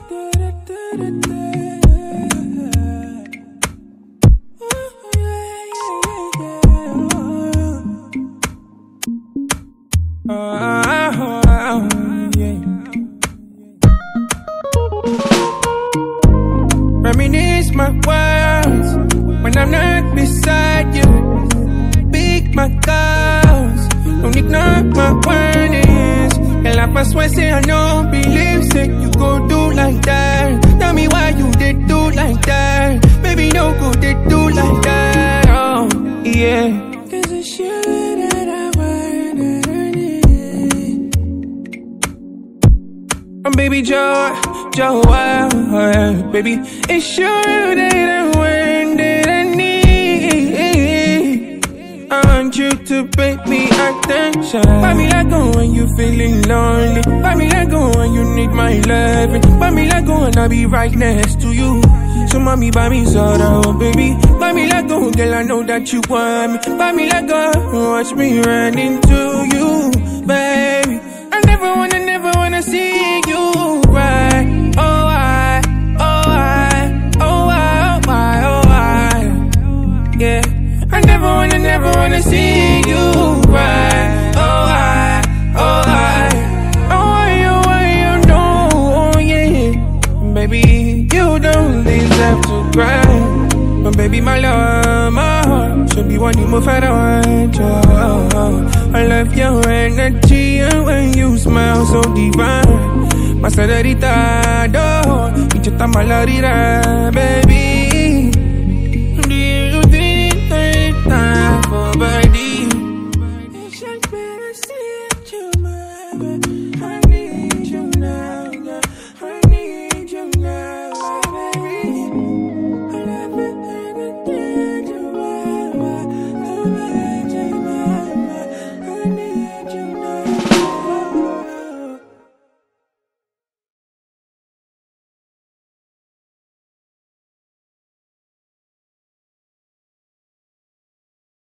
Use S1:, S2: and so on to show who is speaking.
S1: Reminisce my words when I'm not beside you. Pick my calls, don't ignore my warnings. And I swear, say I don't believe, say you go do like that. Tell me why you did do like that. Baby, no good, did do like that. Oh, yeah. Cause it's you that I want and I need. Baby Joe, baby, it's you that I want and I need. I want you to pay me attention. Buy me like go when you feeling lonely. Buy me like go when you need my loving. Buy me like go when I be right next to you. So mommy, buy me soda, oh baby. Buy me like go, girl, I know that you want me. Buy me like go, watch me run into you, baby. I never wanna see you cry. Oh I, yeah. I never wanna see you cry. Oh I know, yeah. Baby, you don't deserve to cry. But baby, my love, my heart should be one you move at on. I love your energy and when you smile so divine. My señorita, you just a malorita, baby.